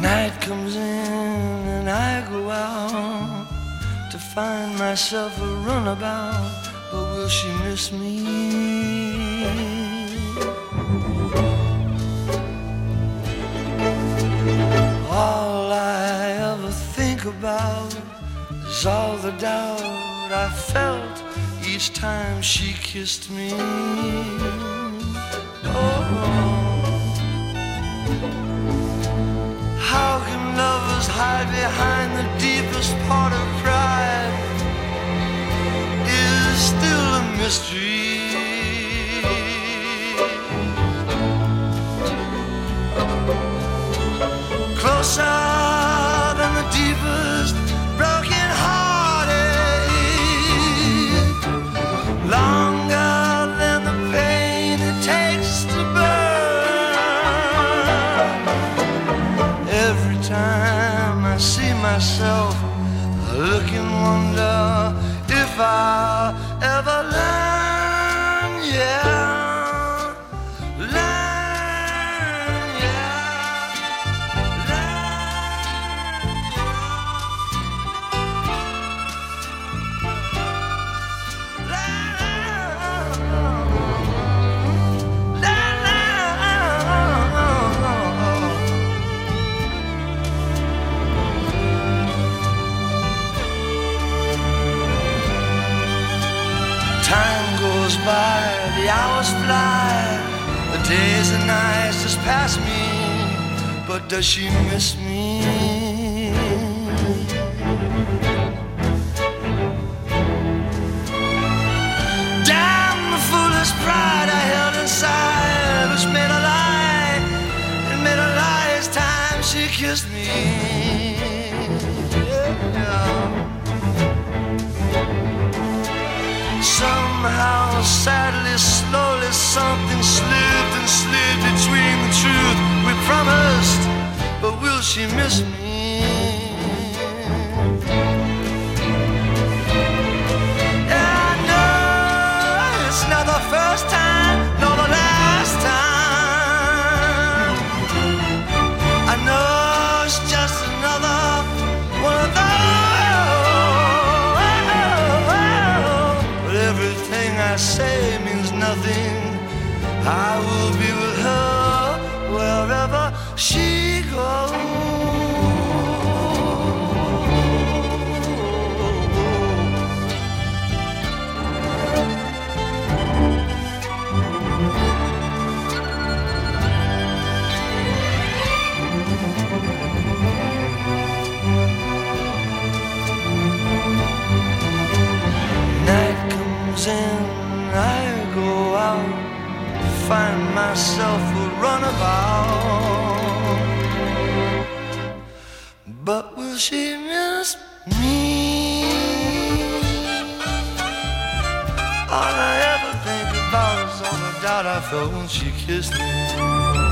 Night comes in and I go out to find myself a runabout, but will she miss me? All I ever think about is all the doubt I felt each time she kissed me. Oh, how can lovers hide behind the deepest part of pride? Is still a mystery. Closer than the deepest broken heartache, longer than the pain it takes to burn. Every time I see myself, I look and wonder if I'll ever learn, yeah. Time goes by, the hours fly, the days and nights just pass me, but does she miss me? Damn the foolish pride I held inside, which made a lie, and made a lie each time she kissed me. Yeah. Somehow, sadly, slowly, something slipped and slid between the truth we promised, but will she miss me? Yeah, I know it's not the first time, nor the last time. I know it's just another one of those. Everything I say means nothing. I will be with her wherever she goes. Night comes in, I go out, find myself a runabout, but will she miss me? All I ever think about is all the doubt I felt when she kissed me.